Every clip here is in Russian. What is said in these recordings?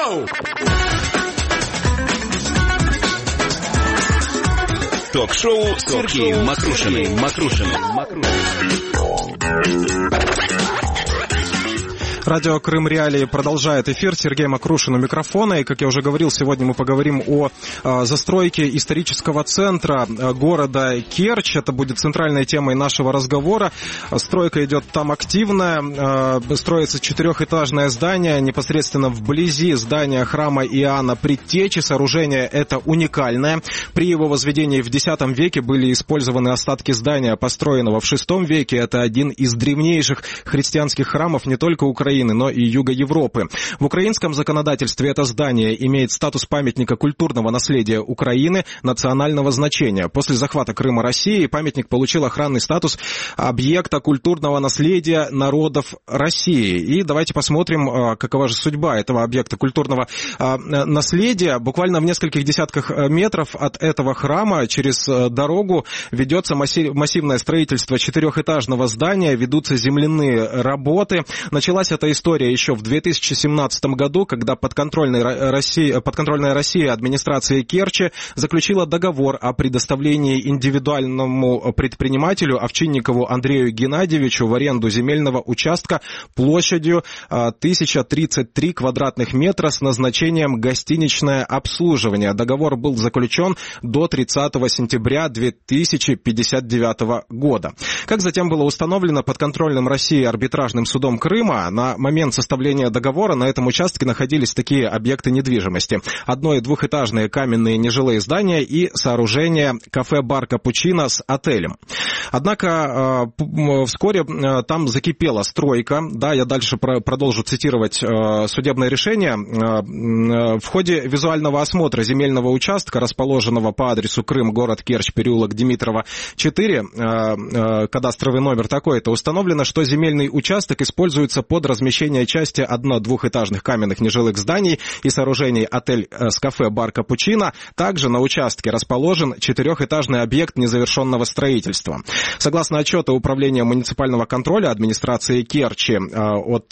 go! Ток-шоу с Сергеем Макрушиным. Радио Крым Реалии продолжает эфир. Сергей Макрушин у микрофона. И, как я уже говорил, сегодня мы поговорим о застройке исторического центра города Керчь. Это будет центральной темой нашего разговора. Стройка идет там активная. Строится четырехэтажное здание непосредственно вблизи здания храма Иоанна Предтечи. Сооружение это уникальное. При его возведении в X веке были использованы остатки здания, построенного в VI веке. Это один из древнейших христианских храмов не только Украины, но и Юга Европы. В украинском законодательстве это здание имеет статус памятника культурного наследия Украины национального значения. После захвата Крыма Россией памятник получил охранный статус объекта культурного наследия народов России. И давайте посмотрим, какова же судьба этого объекта культурного наследия. Буквально в нескольких десятках метров от этого храма через дорогу ведется массивное строительство четырехэтажного здания, ведутся земляные работы. Началась эта история еще в 2017 году, когда подконтрольная России администрация Керчи заключила договор о предоставлении индивидуальному предпринимателю Овчинникову Андрею Геннадьевичу в аренду земельного участка площадью 1033 квадратных метра с назначением гостиничное обслуживание. Договор был заключен до 30 сентября 2059 года. Как затем было установлено подконтрольным России арбитражным судом Крыма, на момент составления договора на этом участке находились такие объекты недвижимости: одно- и двухэтажные каменные нежилые здания и сооружение кафе-бар «Капучино» с отелем. Однако вскоре там закипела стройка. Да, я дальше продолжу цитировать судебное решение. В ходе визуального осмотра земельного участка, расположенного по адресу Крым, город Керчь, переулок Димитрова, 4, кадастровый номер такой-то, установлено, что земельный участок используется под размещение части одно-двухэтажных каменных нежилых зданий и сооружений отель с кафе-бар «Капучино». Также на участке расположен четырехэтажный объект незавершенного строительства. Согласно отчету Управления муниципального контроля администрации Керчи от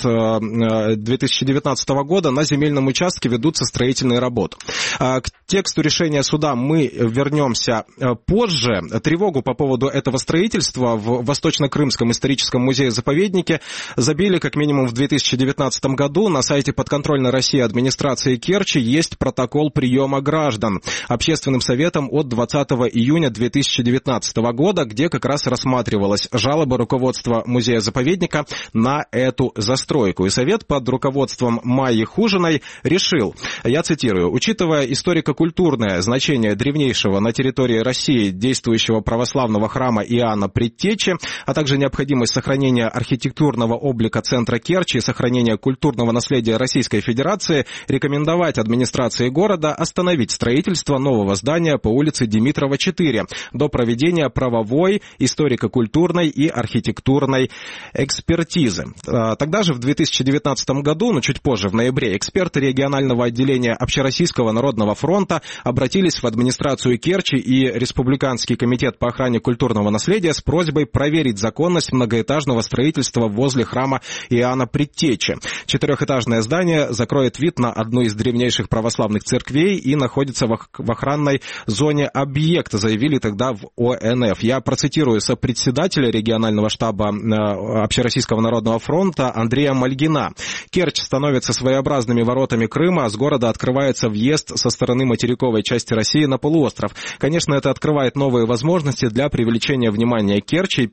2019 года на земельном участке ведутся строительные работы. К тексту решения суда мы вернемся позже. Тревогу по поводу этого строительства в Восточно-Крымском историческом музее-заповеднике забили как минимум в 2019 году. На сайте подконтрольной России администрации Керчи есть протокол приема граждан Общественным советом от 20 июня 2019 года, где как раз рассматривалась жалоба руководства музея-заповедника на эту застройку. И совет под руководством Майи Хужиной решил, я цитирую: учитывая историко-культурное значение древнейшего на территории России действующего православного храма Иоанна Предтечи, а также необходимость сохранения архитектурного облика центра Керчи и сохранения культурного наследия Российской Федерации, рекомендовать администрации города остановить строительство нового здания по улице Димитрова, 4 до проведения правовой, историко-культурной и архитектурной экспертизы. Тогда же в 2019 году, чуть позже, в ноябре, эксперты регионального отделения Общероссийского народного фронта обратились в администрацию Керчи и Республиканский комитет по охране культурного наследия с просьбой проверить законность многоэтажного строительства возле храма Иоанна Предтечи. Четырехэтажное здание закроет вид на одну из древнейших православных церквей и находится в охранной зоне объекта, заявили тогда в ОНФ. Я процитирую сопредседателя регионального штаба Общероссийского народного фронта Андрея Мальгина. Керчь становится своеобразными воротами Крыма, а с города открывается въезд со стороны материковой части России на полуостров. Конечно, это открывает новые возможности для привлечения внимания Керчи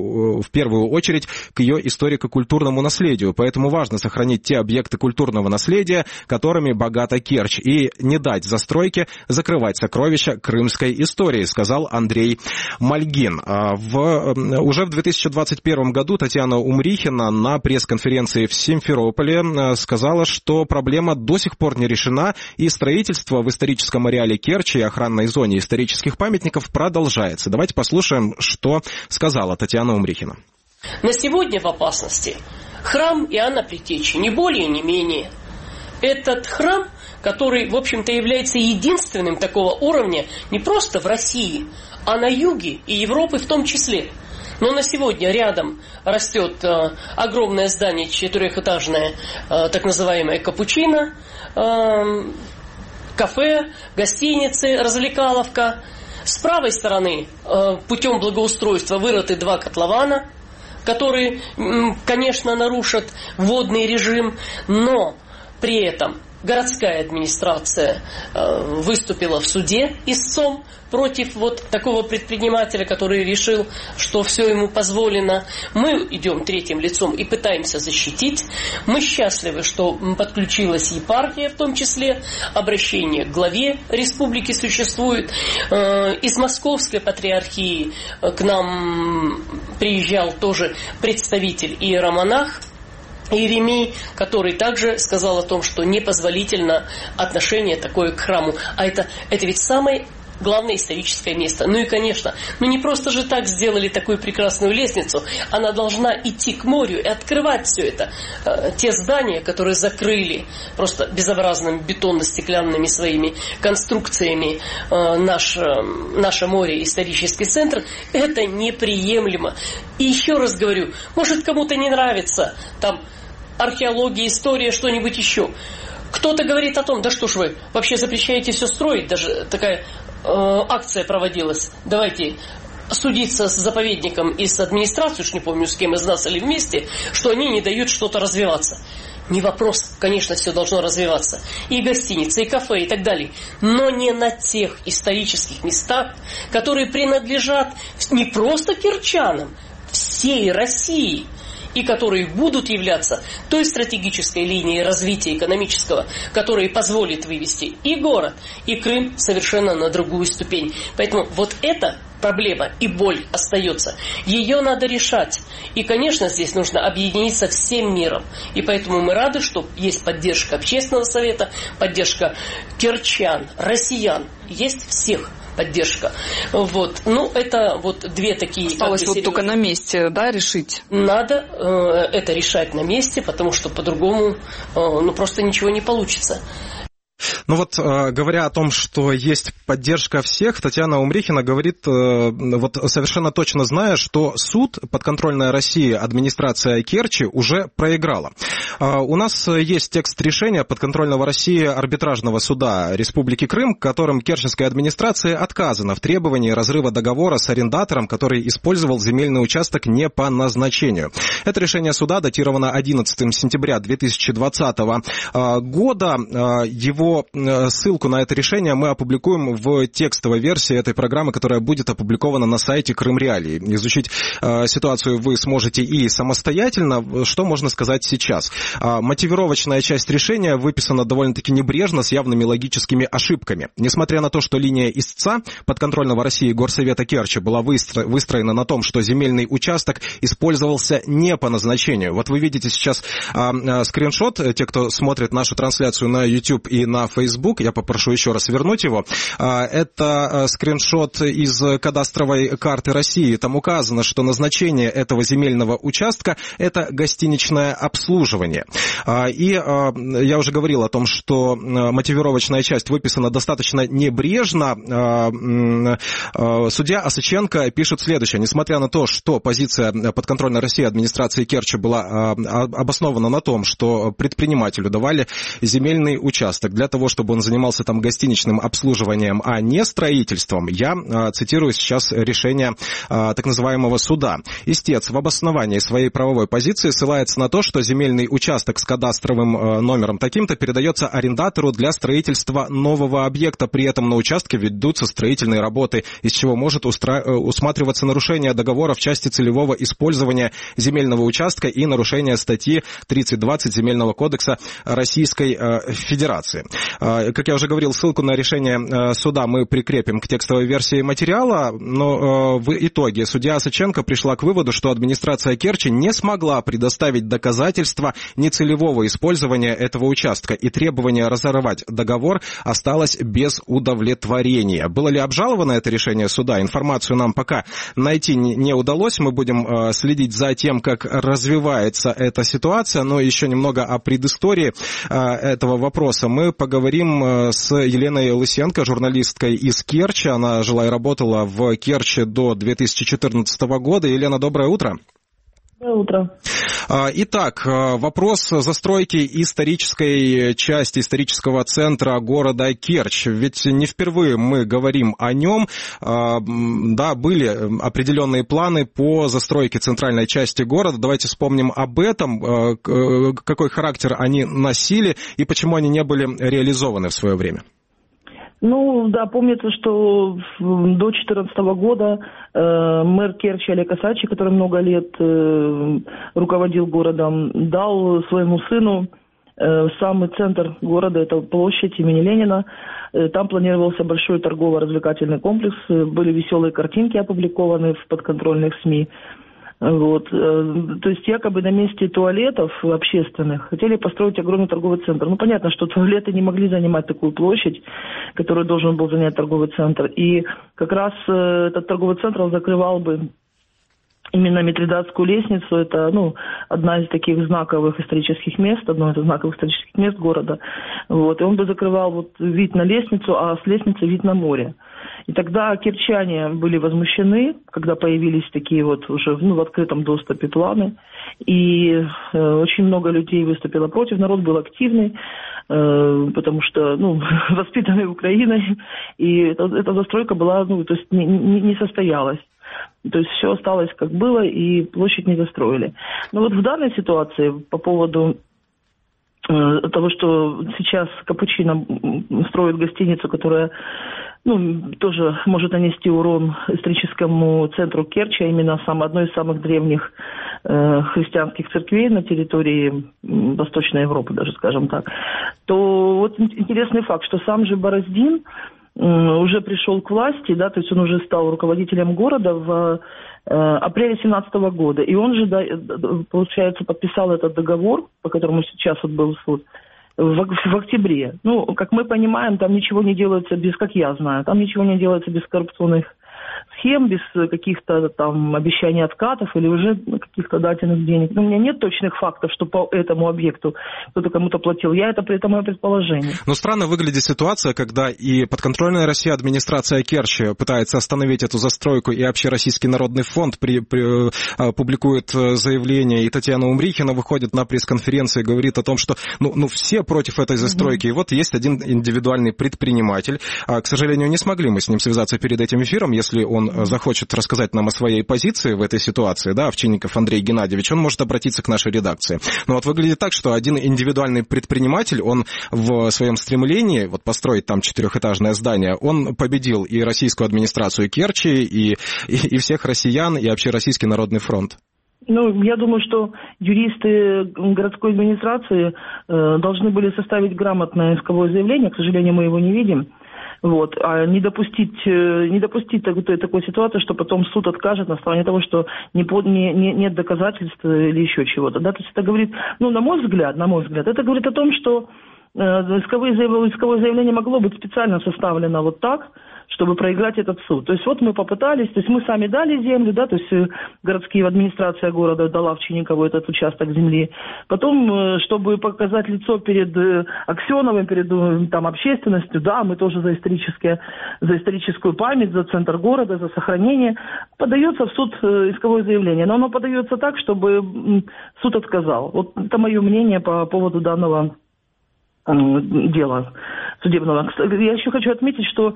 в первую очередь к ее историко-культурному наследию. Поэтому важно сохранить те объекты культурного наследия, которыми богата Керчь, и не дать застройке закрывать сокровища крымской истории, сказал Андрей Мальгин. Уже в 2021 году Татьяна Умрихина на пресс-конференции в Симферополе сказала, что проблема до сих пор не решена, и строительство в историческом ареале Керчи и охранной зоне исторических памятников продолжается. Давайте послушаем, что сказала Татьяна Умрихина. На сегодня в опасности храм Иоанна Предтечи, не более, не менее. Этот храм, который, в общем-то, является единственным такого уровня не просто в России, а на юге и Европы в том числе. Но на сегодня рядом растет огромное здание, 4-этажное, так называемое «Капучино», кафе, гостиницы, развлекаловка. С правой стороны путем благоустройства вырыты 2 котлована, которые, конечно, нарушат водный режим, но при этом городская администрация выступила в суде истцом против вот такого предпринимателя, который решил, что все ему позволено. Мы идем третьим лицом и пытаемся защитить. Мы счастливы, что подключилась епархия, в том числе обращение к главе республики существует. Из Московской патриархии к нам приезжал тоже представитель иеромонах Иеремий, который также сказал о том, что непозволительно отношение такое к храму. А это ведь самое главное историческое место. Ну и, конечно, не просто же так сделали такую прекрасную лестницу. Она должна идти к морю и открывать все это. Те здания, которые закрыли просто безобразными бетонно-стеклянными своими конструкциями наше море, исторический центр, это неприемлемо. И еще раз говорю, может, кому-то не нравится там археология, история, что-нибудь еще. Кто-то говорит о том, да что ж вы вообще запрещаете все строить, даже такая акция проводилась. Давайте судиться с заповедником и с администрацией, уж не помню с кем из нас или вместе, что они не дают что-то развиваться. Не вопрос, конечно, все должно развиваться. И гостиницы, и кафе, и так далее. Но не на тех исторических местах, которые принадлежат не просто кирчанам, всей России, и которые будут являться той стратегической линией развития экономического, которая позволит вывести и город, и Крым совершенно на другую ступень. Поэтому вот эта проблема и боль остается. Ее надо решать. И, конечно, здесь нужно объединиться всем миром. И поэтому мы рады, что есть поддержка общественного совета, поддержка кирчан, россиян. Есть всех поддержка. Вот. Ну, это вот 2 такие... Осталось вот только на месте, да, решить? Надо это решать на месте, потому что по-другому просто ничего не получится. Ну вот, говоря о том, что есть поддержка всех, Татьяна Умрихина говорит, вот совершенно точно зная, что суд, подконтрольная России администрация Керчи, уже проиграла. У нас есть текст решения подконтрольного России арбитражного суда Республики Крым, которым керченской администрации отказано в требовании разрыва договора с арендатором, который использовал земельный участок не по назначению. Это решение суда датировано 11 сентября 2020 года. Его ссылку на это решение мы опубликуем в текстовой версии этой программы, которая будет опубликована на сайте Крым Реалии. Изучить ситуацию вы сможете и самостоятельно. Что можно сказать сейчас? Мотивировочная часть решения выписана довольно-таки небрежно, с явными логическими ошибками. Несмотря на то, что линия истца подконтрольного России Горсовета Керчи была выстроена на том, что земельный участок использовался не по назначению. Вот вы видите сейчас скриншот, те, кто смотрит нашу трансляцию на YouTube и на Facebook, я попрошу еще раз вернуть его. Это скриншот из кадастровой карты России. Там указано, что назначение этого земельного участка – это гостиничное обслуживание. И я уже говорил о том, что мотивировочная часть выписана достаточно небрежно. Судья Осаченко пишет следующее. Несмотря на то, что позиция подконтрольной России администрации Керчи была обоснована на том, что предпринимателю давали земельный участок для того, чтобы он занимался там гостиничным обслуживанием, а не строительством, я цитирую сейчас решение так называемого суда. Истец в обосновании своей правовой позиции ссылается на то, что земельный участок с кадастровым номером таким-то передается арендатору для строительства нового объекта. При этом на участке ведутся строительные работы, из чего может усматриваться нарушение договора в части целевого использования земельного участка и нарушение статьи 3020 Земельного кодекса Российской Федерации. Как я уже говорил, ссылку на решение суда мы прикрепим к текстовой версии материала, но в итоге судья Осаченко пришла к выводу, что администрация Керчи не смогла предоставить доказательства нецелевого использования этого участка, и требование разорвать договор осталось без удовлетворения. Было ли обжаловано это решение суда? Информацию нам пока найти не удалось. Мы будем следить за тем, как развивается эта ситуация, но еще немного о предыстории этого вопроса. Мы поговорим поговорим с Еленой Лысенко, журналисткой из Керчи. Она жила и работала в Керчи до 2014 года. Елена, доброе утро. Доброе утро. Итак, вопрос застройки исторической части, исторического центра города Керчь. Ведь не впервые мы говорим о нем. Да, были определенные планы по застройке центральной части города. Давайте вспомним об этом, какой характер они носили и почему они не были реализованы в свое время. Ну, да, помнится, что до 2014 года мэр Керчи Олег Осадчий, который много лет руководил городом, дал своему сыну самый центр города, это площадь имени Ленина. Там планировался большой торгово-развлекательный комплекс, были веселые картинки опубликованы в подконтрольных СМИ. Вот. То есть якобы на месте туалетов общественных хотели построить огромный торговый центр. Ну, понятно, что туалеты не могли занимать такую площадь, которую должен был занять торговый центр. И как раз этот торговый центр закрывал бы именно Митридатскую лестницу. Это, одна из таких знаковых исторических мест, одно из знаковых исторических мест города. Вот. И он бы закрывал вид на лестницу, а с лестницы вид на море. И тогда керчане были возмущены, когда появились такие уже в открытом доступе планы. И очень много людей выступило против, народ был активный, потому что, воспитанный Украиной, и эта застройка была, то есть не состоялась. То есть все осталось как было, и площадь не застроили. Но вот в данной ситуации по поводу того, что сейчас Капучино строит гостиницу, которая тоже может нанести урон историческому центру Керчи, а именно одной из самых древних христианских церквей на территории Восточной Европы, даже скажем так, то вот интересный факт, что сам же Бороздин уже пришел к власти, да, то есть он уже стал руководителем города в апреле 2017 года, и он же, получается, подписал этот договор, по которому сейчас был суд, в октябре. Как мы понимаем, там ничего не делается как я знаю, там ничего не делается без коррупционных схем, без каких-то там обещаний откатов или уже каких-то дательных денег. У меня нет точных фактов, что по этому объекту кто-то кому-то платил. Это мое предположение. Но странно выглядит ситуация, когда и подконтрольная России администрация Керчи пытается остановить эту застройку, и Общероссийский народный фонд публикует заявление, и Татьяна Умрихина выходит на пресс-конференции и говорит о том, что все против этой застройки. И вот есть один индивидуальный предприниматель. К сожалению, не смогли мы с ним связаться перед этим эфиром. Если он захочет рассказать нам о своей позиции в этой ситуации, да, Овчинников Андрей Геннадьевич, он может обратиться к нашей редакции. Но вот выглядит так, что один индивидуальный предприниматель, он в своем стремлении построить там 4-этажное здание, он победил и российскую администрацию Керчи, и всех россиян, и Общероссийский народный фронт. Я думаю, что юристы городской администрации должны были составить грамотное исковое заявление, к сожалению, мы его не видим. А не допустить такой ситуации, что потом суд откажет на основании того, что нет доказательств или еще чего-то. Да? То есть это говорит, на мой взгляд, это говорит о том, что исковое заявление могло быть специально составлено так, чтобы проиграть этот суд. То есть мы попытались, то есть мы сами дали землю, да, то есть городская администрация города дала Овчинникову этот участок земли. Потом, чтобы показать лицо перед Аксеновым, перед общественностью, да, мы тоже за историческую память, за центр города, за сохранение, подается в суд исковое заявление. Но оно подается так, чтобы суд отказал. Это мое мнение по поводу данного дела судебного. Я еще хочу отметить, что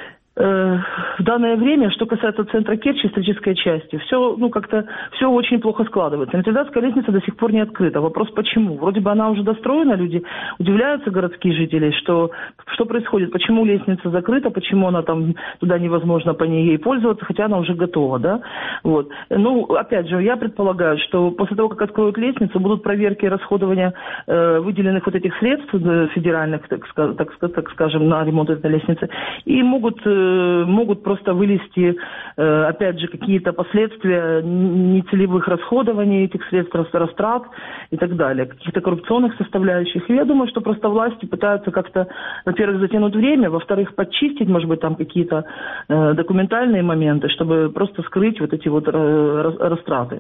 в данное время, что касается центра Керчи, исторической части, все очень плохо складывается. Митридатская лестница до сих пор не открыта. Вопрос почему? Вроде бы она уже достроена, люди удивляются, городские жители, что происходит, почему лестница закрыта, почему она туда невозможно по ней пользоваться, хотя она уже готова, да? Опять же, я предполагаю, что после того, как откроют лестницу, будут проверки расходования выделенных этих средств федеральных, так скажем, на ремонт этой лестницы, и могут просто вылезти, опять же, какие-то последствия нецелевых расходований этих средств, растрат и так далее, каких-то коррупционных составляющих. И я думаю, что просто власти пытаются как-то, во-первых, затянуть время, во-вторых, подчистить, может быть, там какие-то документальные моменты, чтобы просто скрыть эти растраты.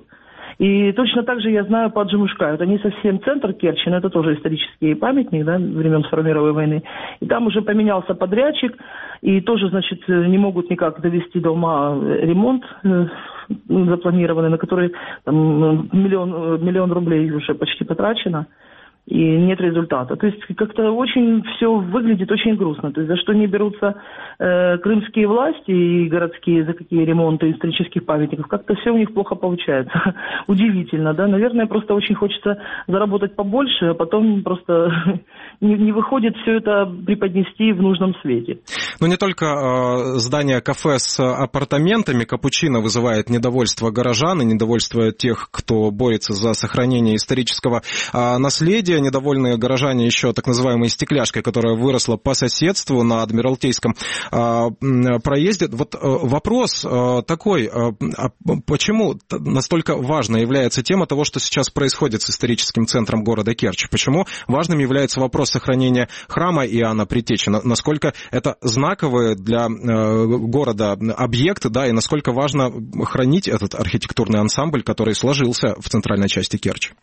И точно так же я знаю по Аджимушкаю. Это не совсем центр Керчи, но это тоже исторический памятник, да, времен Второй мировой войны. И там уже поменялся подрядчик, и тоже, значит, не могут никак довести до ума ремонт запланированный, на который там, миллион рублей уже почти потрачено. И нет результата. То есть как-то очень все выглядит очень грустно. То есть за что не берутся крымские власти и городские, за какие ремонты исторических памятников, как-то все у них плохо получается. Удивительно, да? Наверное, просто очень хочется заработать побольше, а потом просто не выходит все это преподнести в нужном свете. Но не только здание кафе с апартаментами капучино вызывает недовольство горожан и недовольство тех, кто борется за сохранение исторического наследия. Недовольные горожане еще так называемой стекляшкой, которая выросла по соседству на Адмиралтейском проезде. Вот вопрос такой, почему настолько важной является тема того, что сейчас происходит с историческим центром города Керчь? Почему важным является вопрос сохранения храма Иоанна Предтечи? Насколько это знаковые для города объекты, да, и насколько важно хранить этот архитектурный ансамбль, который сложился в центральной части Керчи?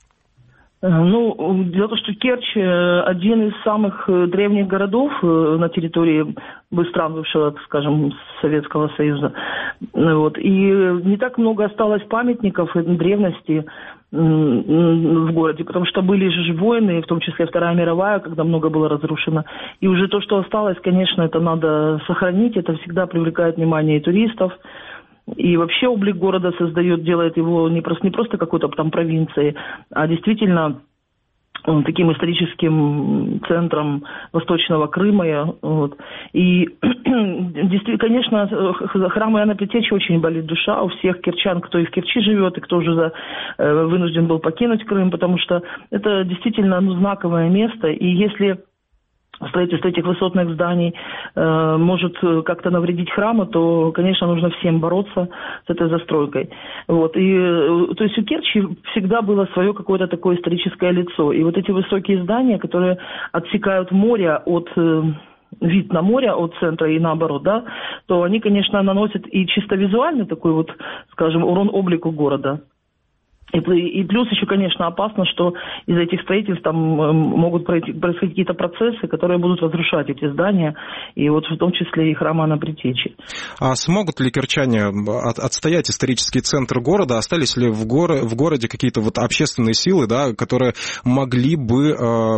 Ну, дело в том, что Керчь один из самых древних городов на территории быстро бывшего, скажем, Советского Союза. Вот. И не так много осталось памятников древности в городе, потому что были же войны, в том числе Вторая мировая, когда много было разрушено. И уже то, что осталось, конечно, это надо сохранить, это всегда привлекает внимание и туристов. И вообще облик города делает его не просто какой-то там провинцией, а действительно таким историческим центром Восточного Крыма. Вот. И действительно, конечно, храм Иоанна Предтечи очень болит душа у всех керчан, кто и в Керчи живет, и кто уже вынужден был покинуть Крым, потому что это действительно знаковое место. И если строительство этих высотных зданий может как-то навредить храму, то, конечно, нужно всем бороться с этой застройкой. Вот. И, то есть у Керчи всегда было свое какое-то такое историческое лицо. И вот эти высокие здания, которые отсекают море от вид на море от центра и наоборот, да, то они, конечно, наносят и чисто визуальный такой вот, скажем, урон облику города. И плюс еще, конечно, опасно, что из-за этих строительств там могут происходить какие-то процессы, которые будут разрушать эти здания, и вот в том числе и храм Иоанна Предтечи. А смогут ли керчане отстоять исторический центр города? Остались ли в городе какие-то вот общественные силы, да, которые могли бы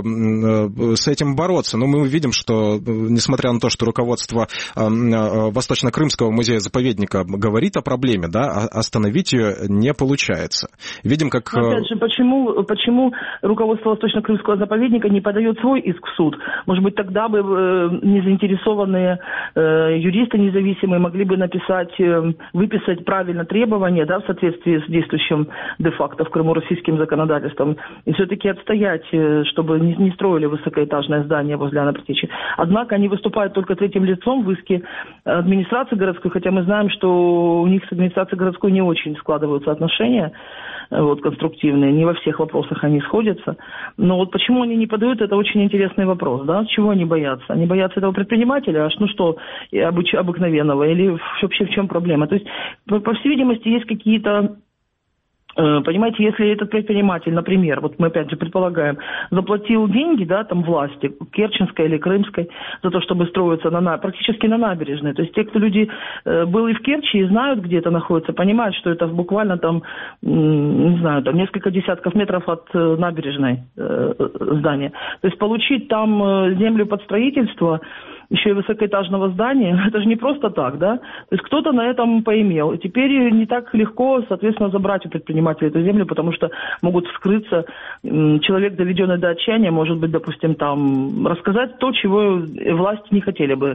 с этим бороться? Но мы видим, что, несмотря на то, что руководство Восточно-Крымского музея-заповедника говорит о проблеме, да, остановить ее не получается. Видим, как... Опять же, почему руководство Восточно-Крымского заповедника не подает свой иск в суд? Может быть, тогда бы незаинтересованные юристы независимые могли бы выписать правильно требования, да, в соответствии с действующим де-факто в Крыму российским законодательством, и все-таки отстоять, чтобы не строили высокоэтажное здание возле Иоанна Предтечи. Однако они выступают только третьим лицом в иске администрации городской, хотя мы знаем, что у них с администрацией городской не очень складываются отношения, вот, конструктивные, не во всех вопросах они сходятся. Но вот почему они не подают, это очень интересный вопрос, да, чего они боятся? Они боятся этого предпринимателя, обыкновенного, или вообще в чем проблема? То есть, по всей видимости, есть какие-то... Понимаете, если этот предприниматель, например, вот мы опять же предполагаем, заплатил деньги, да, там власти, керченской или крымской, за то, чтобы строиться практически на набережной. То есть те, кто были в Керчи и знают, где это находится, понимают, что это буквально там, не знаю, там несколько десятков метров от набережной здания. То есть получить там землю под строительство, еще и высокоэтажного здания, это же не просто так, да? То есть кто-то на этом поимел. И теперь не так легко, соответственно, забрать у предпринимателя эту землю, потому что могут вскрыться. Человек, доведенный до отчаяния, может быть, допустим, там рассказать то, чего власти не хотели бы,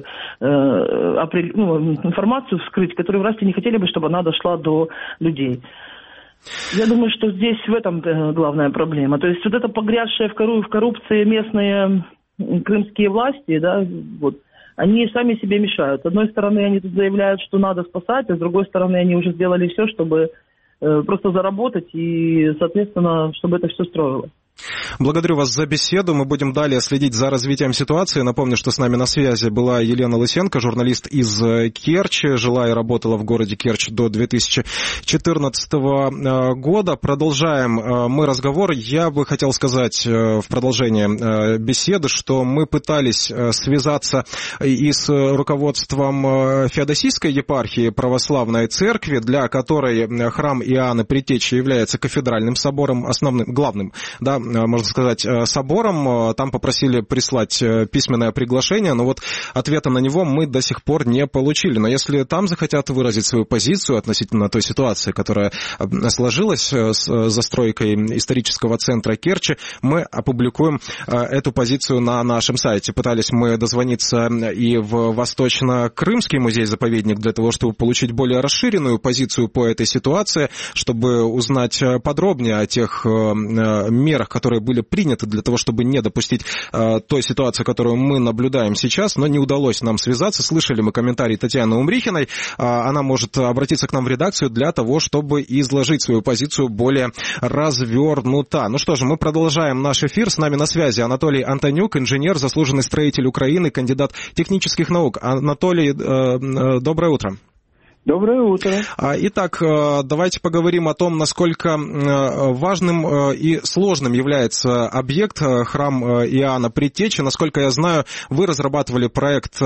информацию вскрыть, которую власти не хотели бы, чтобы она дошла до людей. Я думаю, что здесь в этом главная проблема. То есть вот это погрязшие в коррупции местные крымские власти, да, вот, они сами себе мешают. С одной стороны, они тут заявляют, что надо спасать, а с другой стороны, они уже сделали все, чтобы просто заработать и, соответственно, чтобы это все строило. Благодарю вас за беседу. Мы будем далее следить за развитием ситуации. Напомню, что с нами на связи была Елена Лысенко, журналист из Керчи, жила и работала в городе Керчь до 2014 года. Продолжаем мы разговор. Я бы хотел сказать в продолжение беседы, что мы пытались связаться и с руководством Феодосийской епархии православной церкви, для которой храм Иоанна Предтечи является кафедральным собором, основным, главным, да, можно сказать, собором. Там попросили прислать письменное приглашение, но вот ответа на него мы до сих пор не получили. Но если там захотят выразить свою позицию относительно той ситуации, которая сложилась с застройкой исторического центра Керчи, мы опубликуем эту позицию на нашем сайте. Пытались мы дозвониться и в Восточно-Крымский музей-заповедник для того, чтобы получить более расширенную позицию по этой ситуации, чтобы узнать подробнее о тех мерах, которые были приняты для того, чтобы не допустить той ситуации, которую мы наблюдаем сейчас, но не удалось нам связаться. Слышали мы комментарий Татьяны Умрихиной. Она может обратиться к нам в редакцию для того, чтобы изложить свою позицию более развернуто. Ну что же, мы продолжаем наш эфир. С нами на связи Анатолий Антонюк, инженер, заслуженный строитель Украины, кандидат технических наук. Анатолий, доброе утро. Доброе утро. Итак, давайте поговорим о том, насколько важным и сложным является объект храм Иоанна Предтечи. Насколько я знаю, вы разрабатывали проект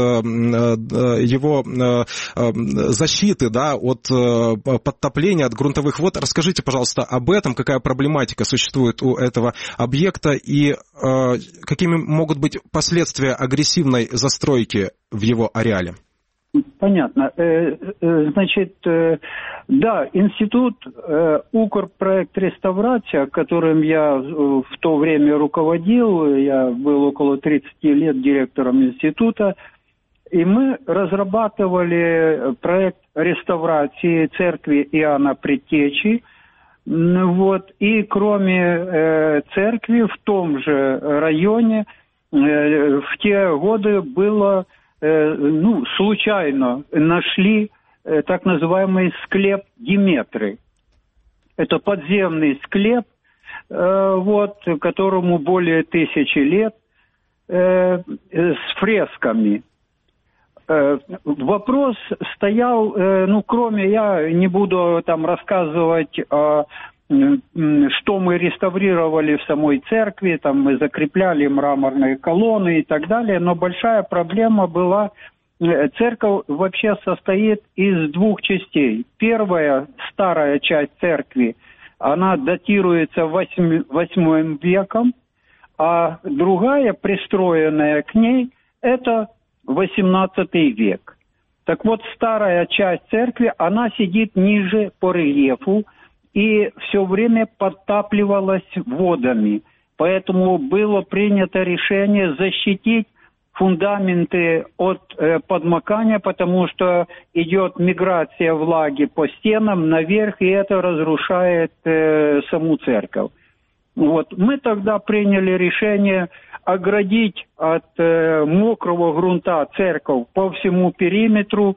его защиты, да, от подтопления, от грунтовых вод. Расскажите, пожалуйста, об этом, какая проблематика существует у этого объекта и какими могут быть последствия агрессивной застройки в его ареале. Понятно. Значит, да, институт Укрпроект реставрация, которым я в то время руководил, я был около 30 лет директором института, и мы разрабатывали проект реставрации церкви Иоанна Предтечи. Вот, и кроме церкви в том же районе в те годы было... случайно нашли так называемый склеп Диметры. Это подземный склеп, которому более 1000 лет, с фресками. Вопрос стоял, кроме, я не буду там рассказывать, что мы реставрировали в самой церкви, там мы закрепляли мраморные колонны и так далее, но большая проблема была, церковь вообще состоит из двух частей. Первая, старая часть церкви, она датируется 8 веком, а другая, пристроенная к ней, это 18 век. Так вот, старая часть церкви, она сидит ниже по рельефу, и все время подтапливалась водами. Поэтому было принято решение защитить фундаменты от подмокания, потому что идет миграция влаги по стенам наверх, и это разрушает саму церковь. Вот. Мы тогда приняли решение оградить от мокрого грунта церковь по всему периметру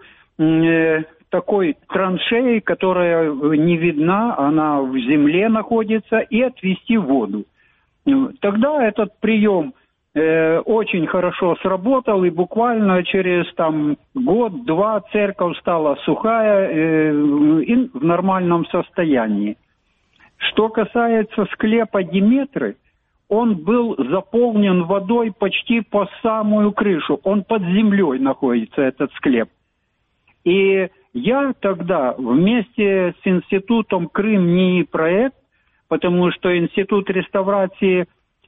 такой траншеей, которая не видна, она в земле находится, и отвести воду. Тогда этот прием очень хорошо сработал, и буквально через год-два церковь стала сухая и в нормальном состоянии. Что касается склепа Диметры, он был заполнен водой почти по самую крышу. Он под землей находится, этот склеп. И я тогда вместе с институтом Крым-НИИ-проект, потому что институт реставрации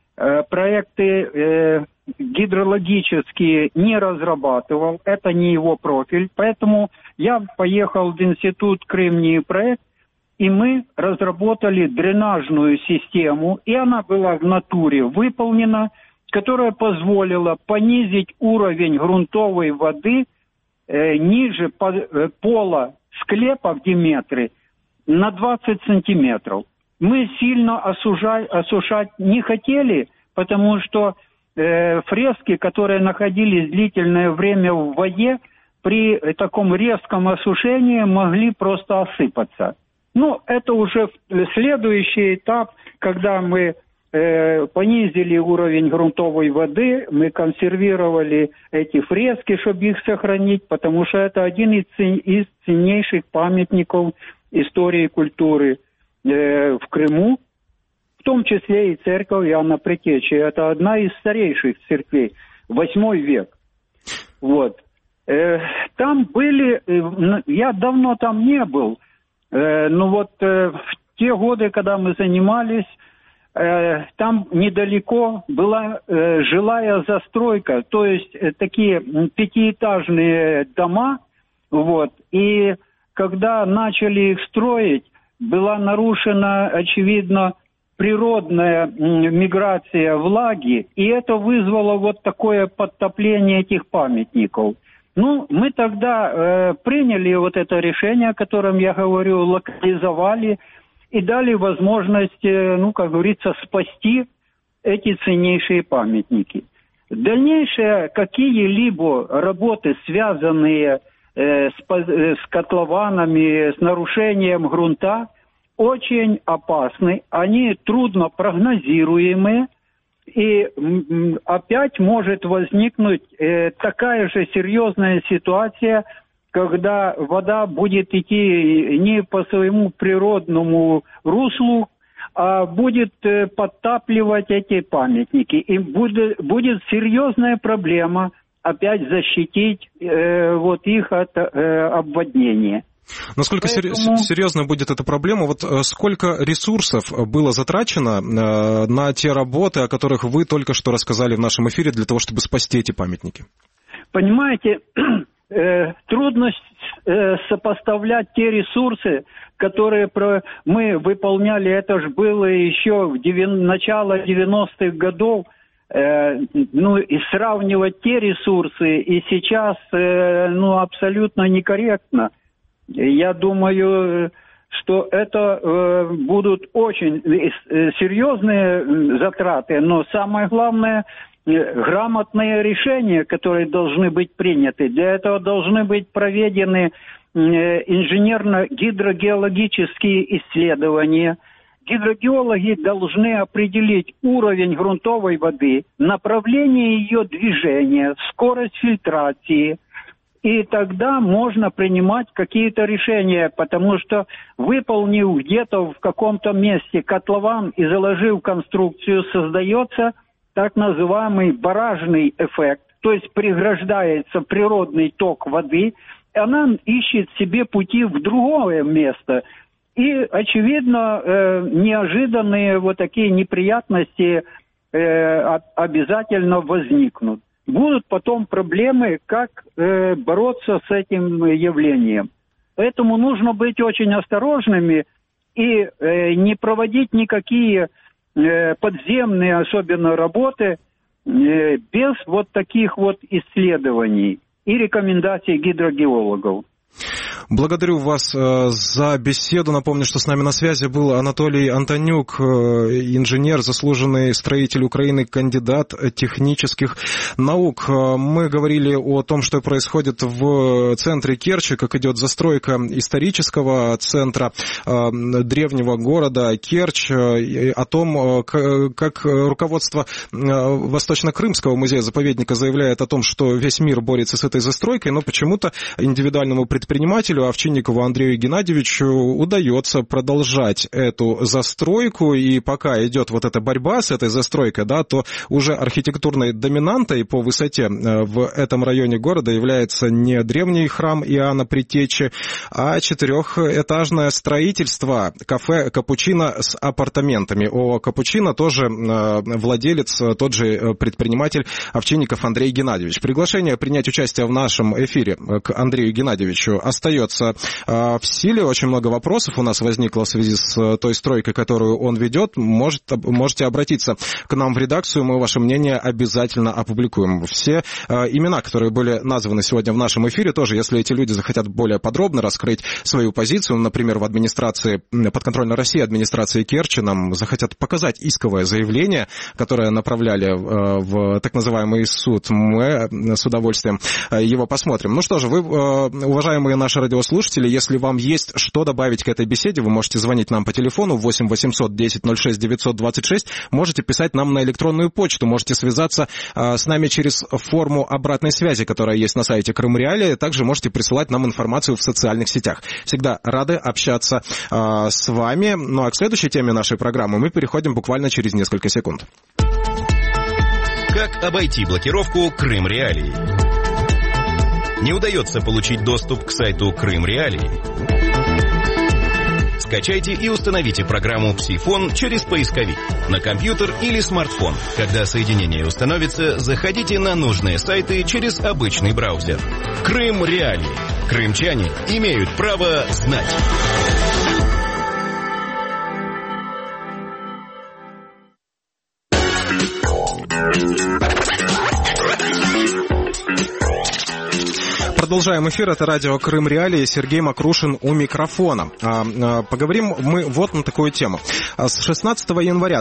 проекты гидрологические не разрабатывал, это не его профиль, поэтому я поехал в институт Крым-НИИ-проект, и мы разработали дренажную систему, и она была в натуре выполнена, которая позволила понизить уровень грунтовой воды ниже пола склепа в Диметре на 20 сантиметров. Мы сильно осушать не хотели, потому что фрески, которые находились длительное время в воде, при таком резком осушении могли просто осыпаться. Ну, это уже следующий этап, когда мы понизили уровень грунтовой воды, мы консервировали эти фрески, чтобы их сохранить, потому что это один из ценнейших памятников истории и культуры в Крыму, в том числе и церковь Иоанна Предтечи. Это одна из старейших церквей, 8 век. Вот. Там были, я давно там не был, но вот в те годы, когда мы занимались, там недалеко была жилая застройка, то есть такие пятиэтажные дома, вот, и когда начали их строить, была нарушена, очевидно, природная миграция влаги, и это вызвало вот такое подтопление этих памятников. Ну, мы тогда приняли вот это решение, о котором я говорю, локализовали и дали возможность, ну, как говорится, спасти эти ценнейшие памятники. Дальнейшие какие-либо работы, связанные с котлованами, с нарушением грунта, очень опасны, они трудно прогнозируемы, и опять может возникнуть такая же серьезная ситуация, когда вода будет идти не по своему природному руслу, а будет подтапливать эти памятники. И будет серьезная проблема опять защитить вот их от обводнения. Насколько серьезно будет эта проблема? Вот сколько ресурсов было затрачено на те работы, о которых вы только что рассказали в нашем эфире, для того, чтобы спасти эти памятники? Понимаете, трудность сопоставлять те ресурсы, которые мы выполняли, это же было еще в начало 90-х годов, ну и сравнивать те ресурсы и сейчас, ну, абсолютно некорректно. Я думаю, что это будут очень серьезные затраты, но самое главное – грамотные решения, которые должны быть приняты. Для этого должны быть проведены инженерно-гидрогеологические исследования. Гидрогеологи должны определить уровень грунтовой воды, направление ее движения, скорость фильтрации. И тогда можно принимать какие-то решения, потому что, выполнив где-то в каком-то месте котлован и заложив конструкцию, создается так называемый баражный эффект, то есть преграждается природный ток воды, и она ищет себе пути в другое место. И, очевидно, неожиданные вот такие неприятности обязательно возникнут. Будут потом проблемы, как бороться с этим явлением. Поэтому нужно быть очень осторожными и не проводить никакие подземные, особенно работы, без вот таких вот исследований и рекомендаций гидрогеологов. Благодарю вас за беседу. Напомню, что с нами на связи был Анатолий Антонюк, инженер, заслуженный строитель Украины, кандидат технических наук. Мы говорили о том, что происходит в центре Керчи, как идет застройка исторического центра древнего города Керчь, о том, как руководство Восточно-Крымского музея-заповедника заявляет о том, что весь мир борется с этой застройкой, но почему-то индивидуальному предпринимателю Овчинникову Андрею Геннадьевичу удается продолжать эту застройку, и пока идет вот эта борьба с этой застройкой, да, то уже архитектурной доминантой по высоте в этом районе города является не древний храм Иоанна Предтечи, а четырехэтажное строительство кафе «Капучино» с апартаментами. ООО «Капучино» тоже владелец, тот же предприниматель Овчинников Андрей Геннадьевич. Приглашение принять участие в нашем эфире к Андрею Геннадьевичу остается в силе. Очень много вопросов у нас возникло в связи с той стройкой, которую он ведет. Можете обратиться к нам в редакцию, мы ваше мнение обязательно опубликуем. Все имена, которые были названы сегодня в нашем эфире, тоже, если эти люди захотят более подробно раскрыть свою позицию, например, в администрации, подконтрольной России, администрации Керчи, нам захотят показать исковое заявление, которое направляли в так называемый суд, мы с удовольствием его посмотрим. Ну что же, вы, уважаемые наши радиослушатели, радиослушатели, если вам есть что добавить к этой беседе, вы можете звонить нам по телефону 8 800 10 06 926, можете писать нам на электронную почту, можете связаться с нами через форму обратной связи, которая есть на сайте Крым Реалии, также можете присылать нам информацию в социальных сетях. Всегда рады общаться с вами. Ну а к следующей теме нашей программы мы переходим буквально через несколько секунд. Как обойти блокировку Крым Реалии? Не удается получить доступ к сайту Крым Реалии? Скачайте и установите программу «Псифон» через поисковик на компьютер или смартфон. Когда соединение установится, заходите на нужные сайты через обычный браузер. Крым Реалии. Крымчане имеют право знать. Продолжаем эфир. Это радио Крым Реалии. Сергей Макрушин у микрофона. Поговорим мы вот на такую тему. С 16 января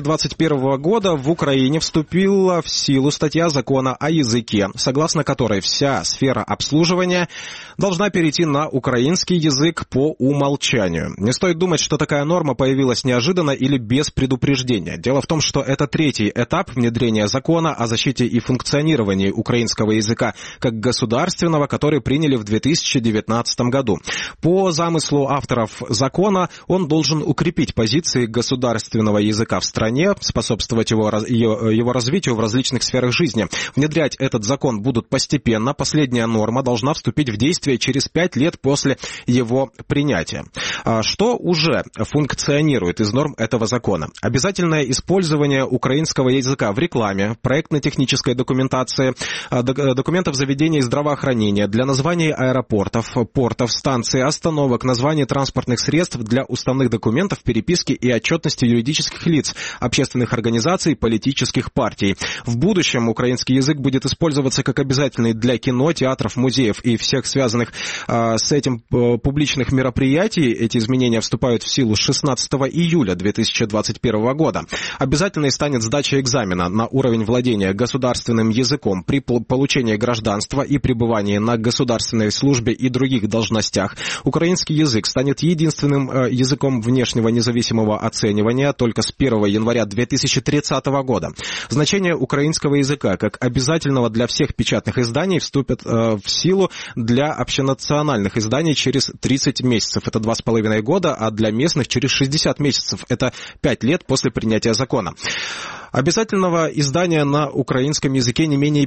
2021 года в Украине вступила в силу статья закона о языке, согласно которой вся сфера обслуживания должна перейти на украинский язык по умолчанию. Не стоит думать, что такая норма появилась неожиданно или без предупреждения. Дело в том, что это третий этап внедрения закона о защите и функционировании украинского языка как государственного, который приняли в 2019 году. По замыслу авторов закона он должен укрепить позиции государственного языка в стране, способствовать его развитию в различных сферах жизни. Внедрять этот закон будут постепенно. Последняя норма должна вступить в действие через 5 лет после его принятия. Что уже функционирует из норм этого закона? Обязательное использование украинского языка в рекламе, проектно-технической документации, документов заведений здравоохранения, для названий аэропортов, портов, станций, остановок, названий транспортных средств, для уставных документов, переписки и отчетности юридических лиц, общественных организаций, политических партий. В будущем украинский язык будет использоваться как обязательный для кино, театров, музеев и всех связанных с этим публичных мероприятий. Эти изменения вступают в силу с 16 июля 2021 года. Обязательной станет сдача экзамена на уровень владения государственным языком при получении гражданства и пребывании на государственной службе и других должностях. Украинский язык станет единственным языком внешнего независимого оценивания только с 1 января 2030 года. Значение украинского языка как обязательного для всех печатных изданий вступит в силу для общенациональных изданий через 30 месяцев. Это 2,5 года, а для местных через 60 месяцев. Это 5 лет после принятия закона. Обязательного издания на украинском языке не менее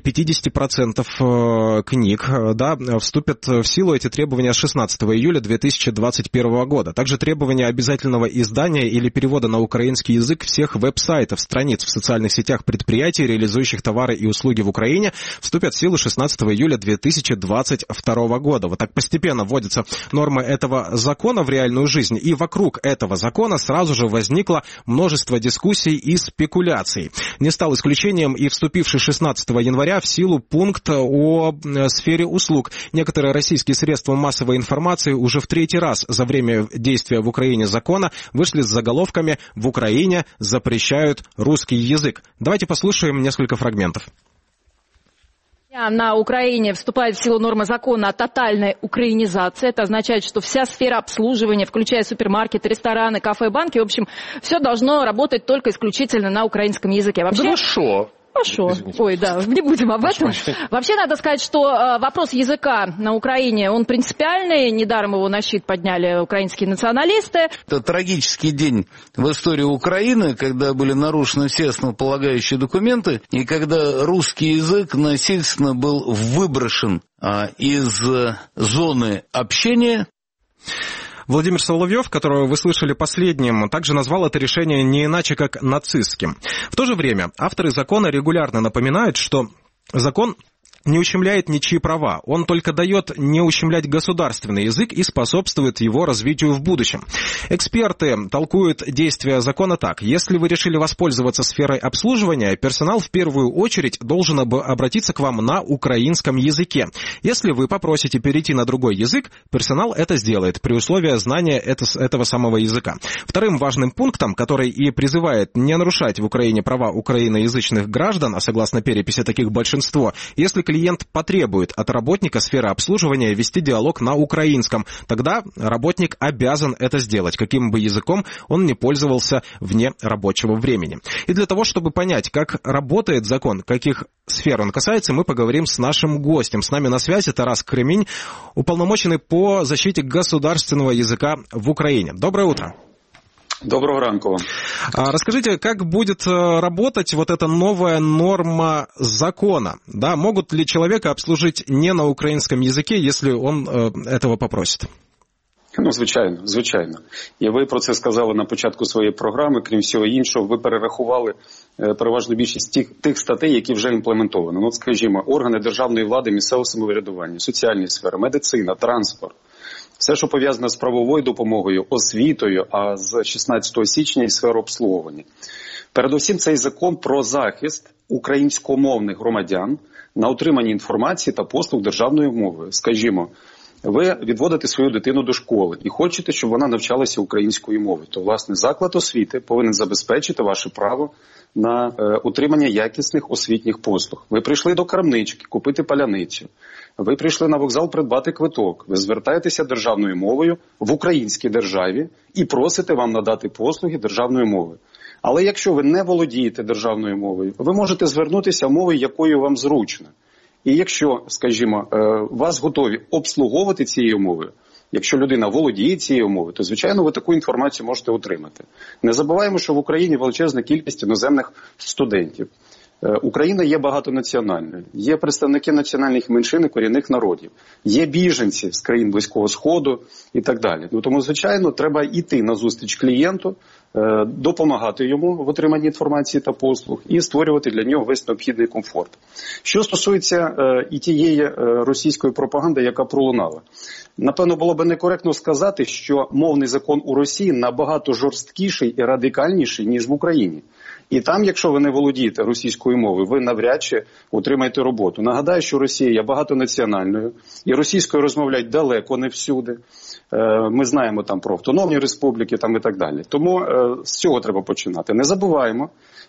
50% книг, вступят в силу эти требования с 16 июля 2021 года. Также требования обязательного издания или перевода на украинский язык всех веб-сайтов, страниц в социальных сетях предприятий, реализующих товары и услуги в Украине, вступят в силу 16 июля 2022 года. Вот так постепенно вводятся нормы этого закона в реальную жизнь, и вокруг этого закона сразу же возникло множество дискуссий и спекуляций. Не стал исключением и вступивший 16 января в силу пункт о сфере услуг. Некоторые российские средства массовой информации уже в третий раз за время действия в Украине закона вышли с заголовками «В Украине запрещают русский язык». Давайте послушаем несколько фрагментов. На Украине вступает в силу норма закона о тотальной украинизации. Это означает, что вся сфера обслуживания, включая супермаркеты, рестораны, кафе, банки, в общем, все должно работать только исключительно на украинском языке. Вообще... Хорошо. Извините. Ой, да, не будем об этом. Вообще, надо сказать, что вопрос языка на Украине, он принципиальный. Недаром его на щит подняли украинские националисты. Это трагический день в истории Украины, когда были нарушены все основополагающие документы, и когда русский язык насильственно был выброшен из зоны общения. Владимир Соловьев, которого вы слышали последним, также назвал это решение не иначе, как нацистским. В то же время авторы закона регулярно напоминают, что закон не ущемляет ничьи права, он только дает не ущемлять государственный язык и способствует его развитию в будущем. Эксперты толкуют действия закона так. Если вы решили воспользоваться сферой обслуживания, персонал в первую очередь должен обратиться к вам на украинском языке. Если вы попросите перейти на другой язык, персонал это сделает при условии знания этого самого языка. Вторым важным пунктом, который и призывает не нарушать в Украине права украиноязычных граждан, а согласно переписи таких большинство, если клиент клиент потребует от работника сферы обслуживания вести диалог на украинском, тогда работник обязан это сделать, каким бы языком он ни пользовался вне рабочего времени. И для того, чтобы понять, как работает закон, каких сфер он касается, мы поговорим с нашим гостем. С нами на связи Тарас Кремінь, уполномоченный по защите государственного языка в Украине. Доброе утро. Доброго ранку вам. Расскажите, как будет работать вот эта новая норма закона? Да, могут ли человека обслужить не на украинском языке, если он этого попросит? Ну, звичайно. І ви про це сказали на початку своєї програми. Крім всього іншого, ви перерахували переважну більшість тих статей, які вже імплементовані. Ну, скажімо, органи державної влади, місцевого самоврядування, соціальні сфери, медицина, транспорт. Все, що пов'язане з правовою допомогою, освітою, а з 16 січня і сферу обслуговування. Передусім, цей закон про захист українськомовних громадян на отриманні інформації та послуг державною мовою. Скажімо, ви відводите свою дитину до школи і хочете, щоб вона навчалася українською мовою, то, власне, заклад освіти повинен забезпечити ваше право на отримання якісних освітніх послуг. Ви прийшли до крамнички купити паляницю, ви прийшли на вокзал придбати квиток, ви звертаєтеся державною мовою в українській державі і просите вам надати послуги державною мовою. Але якщо ви не володієте державною мовою, ви можете звернутися мовою, якою вам зручно. І якщо, скажімо, вас готові обслуговувати цією мовою, якщо людина володіє цією мовою, то, звичайно, ви таку інформацію можете отримати. Не забуваємо, що в Україні величезна кількість іноземних студентів. Україна є багатонаціональною, є представники національних меншин і корінних народів, є біженці з країн Близького Сходу і так далі. Тому, звичайно, треба йти назустріч клієнту, допомагати йому в отриманні інформації та послуг і створювати для нього весь необхідний комфорт. Що стосується і тієї російської пропаганди, яка пролунала. Напевно, було б некоректно сказати, що мовний закон у Росії набагато жорсткіший і радикальніший, ніж в Україні. І там, якщо ви не володієте російською мовою, ви навряд чи отримаєте роботу. Нагадаю, що Росія є багатонаціональною, і російською розмовляють далеко не всюди. Ми знаємо там про автономні республіки там і так далі. Тому з цього треба починати. Не забуваємо,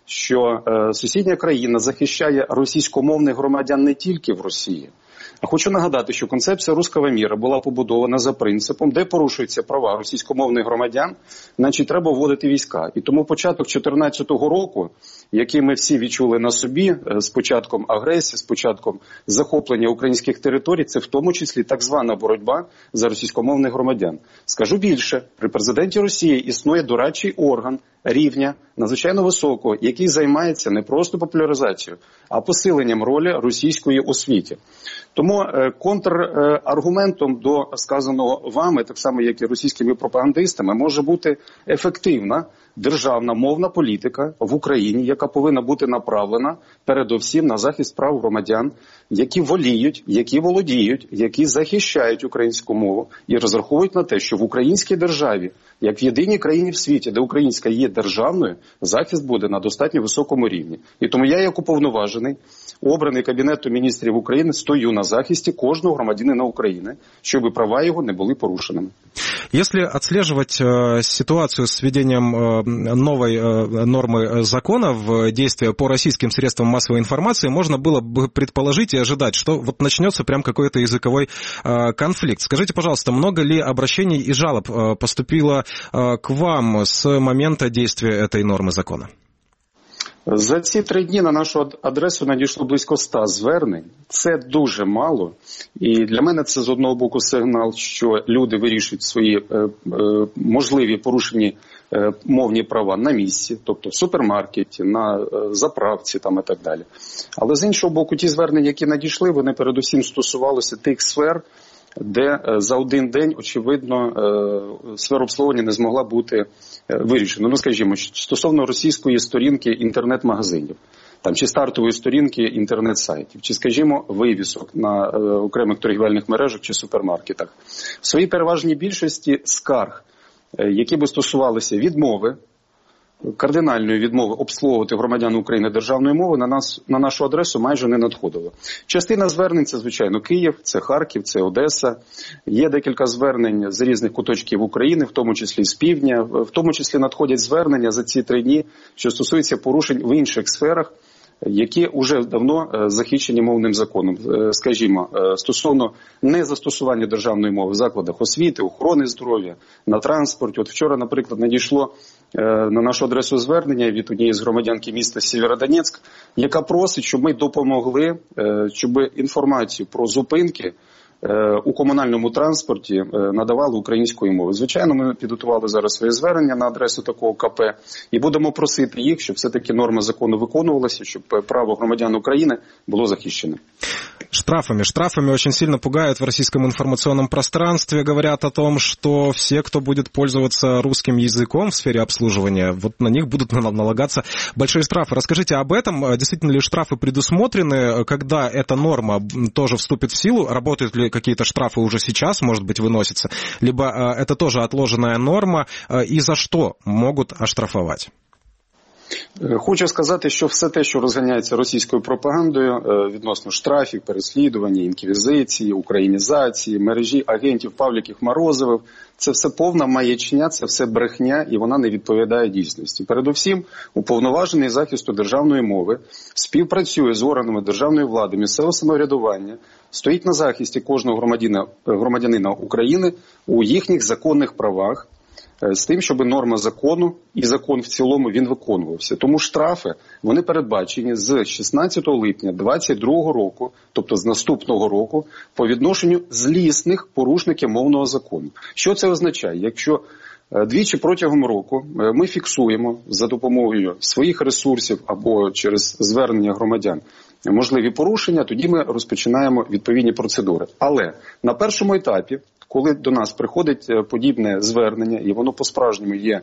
що сусідня країна захищає російськомовних громадян не тільки в Росії. А хочу нагадати, що концепція «Русского міра» була побудована за принципом, де порушуються права російськомовних громадян, значить треба вводити війська. І тому початок 2014 року, який ми всі відчули на собі з початком агресії, з початком захоплення українських територій, це в тому числі так звана боротьба за російськомовних громадян. Скажу більше, при президенті Росії існує дорадчий орган рівня надзвичайно високого, який займається не просто популяризацією, а посиленням ролі російської освіти. Тому контраргументом до сказаного вами, так само як і російськими пропагандистами, може бути ефективна державна мовна політика в Україні, яка повинна бути направлена передовсім на захист прав громадян, які воліють, які володіють, які захищають українську мову і розраховують на те, що в українській державі, як в єдиній країні в світі, де українська є державною, захист буде на достатньо високому рівні. І тому я, як уповноважений, обраний Кабінетом міністрів України, стою на захисті кожного громадянина України, щоб права його не були порушеними. Если отслеживать ситуацию с введением новой нормы закона в действие по российским средствам массовой информации, можно было бы предположить и ожидать, что вот начнется прям какой-то языковой конфликт. Скажите, пожалуйста, много ли обращений и жалоб поступило к вам с момента действия этой нормы закона? За ці 3 дні на нашу адресу надійшло близько 100 звернень. Це дуже мало. І для мене це з одного боку сигнал, що люди вирішують свої можливі порушені мовні права на місці, тобто в супермаркеті, на заправці там і так далі. Але з іншого боку, ті звернення, які надійшли, вони передусім стосувалися тих сфер, де за один день, очевидно, сфера обслуговування не змогла бути вирішена. Ну, скажімо, стосовно російської сторінки інтернет-магазинів, там, чи стартової сторінки інтернет-сайтів, чи, скажімо, вивісок на окремих торгівельних мережах чи супермаркетах. В своїй переважній більшості скарг, які би стосувалися відмови, кардинальної відмови обслуговувати громадян України державною мовою, на нашу адресу майже не надходило. Частина звернень – це, звичайно, Київ, це Харків, це Одеса. Є декілька звернень з різних куточків України, в тому числі з півдня. В тому числі надходять звернення за ці 3 дні, що стосуються порушень в інших сферах, які вже давно захищені мовним законом. Скажімо, стосовно незастосування державної мови в закладах освіти, охорони здоров'я, на транспорті. От вчора, наприклад, надійшло на нашу адресу звернення від однієї з громадянки міста Сєвєродонецьк, яка просить, щоб ми допомогли, щоб інформацію про зупинки у комунальному транспорті надавали українською мовою. Звичайно, ми підготували зараз своє звернення на адресу такого КП і будемо просити їх, щоб все-таки норма закону виконувалася, щоб право громадян України было захищено. Штрафами очень сильно пугают в российском информационном пространстве. Говорят о том, что все, кто будет пользоваться русским языком в сфере обслуживания, вот на них будут налагаться большие штрафы. Расскажите об этом. Действительно ли штрафы предусмотрены? Когда эта норма тоже вступит в силу? Работают ли какие-то штрафы уже сейчас, может быть, выносятся? Либо это тоже отложенная норма? И за что могут оштрафовать? Хочу сказати, що все те, що розганяється російською пропагандою відносно штрафів, переслідування, інквізиції, українізації, мережі агентів Павліків, Морозових, це все повна маячня, це все брехня, і вона не відповідає дійсності. Передусім, уповноважений захисту державної мови співпрацює з органами державної влади, місцевого самоврядування, стоїть на захисті кожного громадянина України у їхніх законних правах, з тим, щоб норма закону і закон в цілому він виконувався. Тому штрафи, вони передбачені з 16 липня 2022 року, тобто з наступного року, по відношенню злісних порушників мовного закону. Що це означає? Якщо двічі протягом року ми фіксуємо за допомогою своїх ресурсів або через звернення громадян можливі порушення, тоді ми розпочинаємо відповідні процедури. Але на першому етапі, коли до нас приходить подібне звернення, і воно по-справжньому є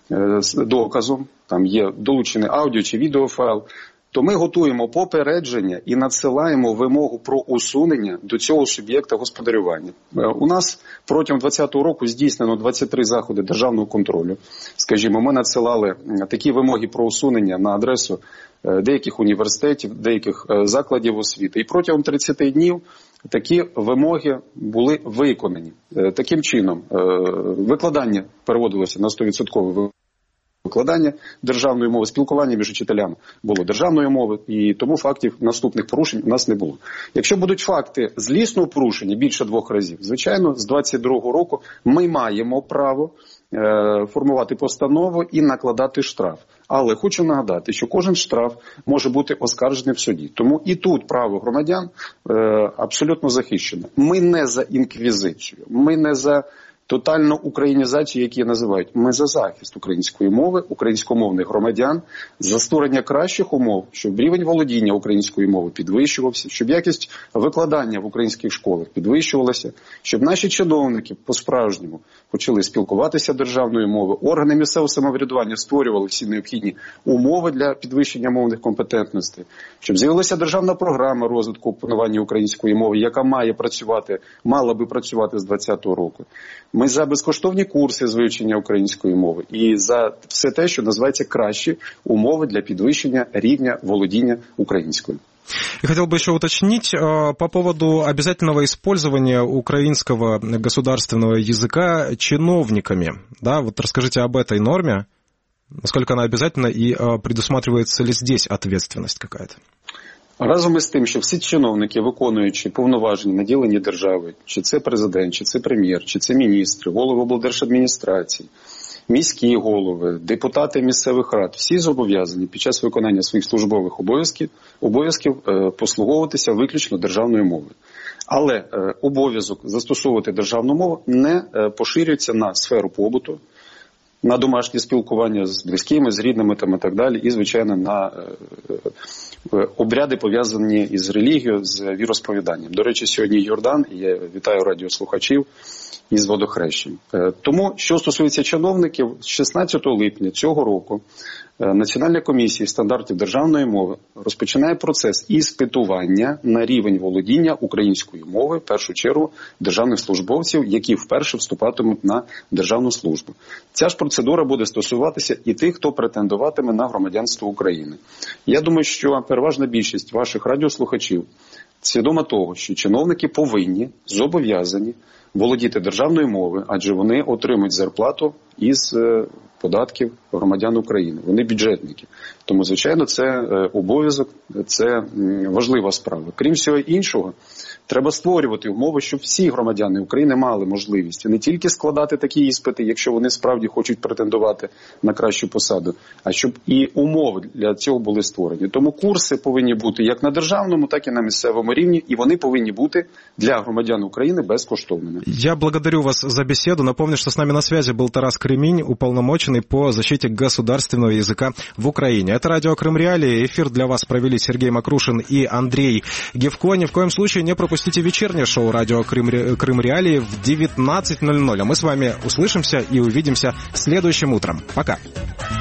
доказом, там є долучений аудіо чи відеофайл, то ми готуємо попередження і надсилаємо вимогу про усунення до цього суб'єкта господарювання. У нас протягом 2020 року здійснено 23 заходи державного контролю. Скажімо, ми надсилали такі вимоги про усунення на адресу деяких університетів, деяких закладів освіти. І протягом 30 днів такі вимоги були виконані. Таким чином, викладання переводилося на 100% викладання державної мови, спілкування між учителями було державною мовою, і тому фактів наступних порушень у нас не було. Якщо будуть факти злісного порушення більше 2 разів, звичайно, з 2022 року ми маємо право формувати постанову і накладати штраф. Але хочу нагадати, що кожен штраф може бути оскаржений в суді. Тому і тут право громадян абсолютно захищене. Ми не за інквізицію, ми не за тотальну українізацію, які називають. Ми за захист української мови, українськомовних громадян, за створення кращих умов, щоб рівень володіння української мови підвищувався, щоб якість викладання в українських школах підвищувалася, щоб наші чиновники по-справжньому почали спілкуватися державною мовою, органи місцевого самоврядування створювали всі необхідні умови для підвищення мовних компетентностей, щоб з'явилася державна програма розвитку опанування української мови, яка мала би працювати з 2020 року. Ми за безкоштовні курси з вивчення української мови і за все те, що називається кращі умови для підвищення рівня володіння українською. И хотел бы еще уточнить по поводу обязательного использования украинского государственного языка чиновниками. Да, вот расскажите об этой норме, насколько она обязательна и предусматривается ли здесь ответственность какая-то? Разом із тим, що всі чиновники, виконуючи повноваження, наділені держави, чи це президент, чи це прем'єр, чи це міністри, голови облдержадміністрацій, міські голови, депутати місцевих рад, всі зобов'язані під час виконання своїх службових обов'язків послуговуватися виключно державною мовою. Але обов'язок застосовувати державну мову не поширюється на сферу побуту, на домашнє спілкування з близькими, з рідними там і так далі, і, звичайно, на обряди, пов'язані із релігією, з віросповіданням. До речі, сьогодні Йордан, і я вітаю радіослухачів, із водохрещем. Тому, що стосується чиновників, з 16 липня цього року Національна комісія стандартів державної мови розпочинає процес іспитування на рівень володіння української мови, в першу чергу, державних службовців, які вперше вступатимуть на державну службу. Ця ж процедура буде стосуватися і тих, хто претендуватиме на громадянство України. Я думаю, що переважна більшість ваших радіослухачів свідома того, що чиновники повинні, зобов'язані володіти державною мовою, адже вони отримують зарплату із податків громадян України. Вони бюджетники. Тому, звичайно, це обов'язок, це важлива справа. Крім всього іншого, треба створювати умови, щоб всі громадяни України мали можливість не тільки складати такі іспити, якщо вони справді хочуть претендувати на кращу посаду, а щоб і умови для цього були створені. Тому курси повинні бути як на державному, так і на місцевому рівні, і вони повинні бути для громадян України безкоштовними. Я благодарю вас за беседу. Напомню, что с нами на связи был Тарас Кремінь, уполномоченный по защите государственного языка в Украине. Это радио Крым Реалии. Эфир для вас провели Сергей Макрушин и Андрей Гевко. Ни в коем случае не пропустите вечернее шоу радио Крым Реалии в 19:00. А мы с вами услышимся и увидимся следующим утром. Пока.